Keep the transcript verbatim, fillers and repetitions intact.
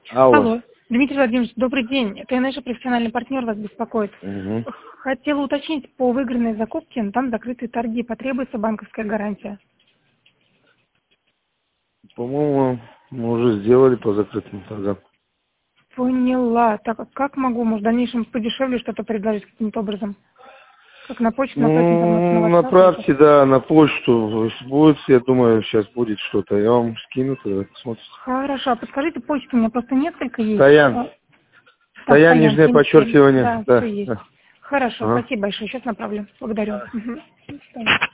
Алло. Алло. Дмитрий Владимирович, добрый день. Это наш профессиональный партнер вас беспокоит. Угу. Хотела уточнить по выигранной закупке, но там закрытые торги. Потребуется банковская гарантия? По-моему, мы уже сделали по закрытым торгам. Поняла. Так, а как могу, может, в дальнейшем подешевле что-то предложить каким-то образом? Как на почту, направить информацию на Ну, WhatsApp? направьте, да, на почту. Если будет, я думаю, сейчас будет что-то. Я вам скину, тогда посмотрите. Хорошо. А подскажите почту, у меня просто несколько есть. Стоян. А, Стоян, Стоян, нижнее семь семь. подчеркивание. Да, Да, все есть. да. Хорошо, Ага. спасибо большое. Сейчас направлю. Благодарю. Угу.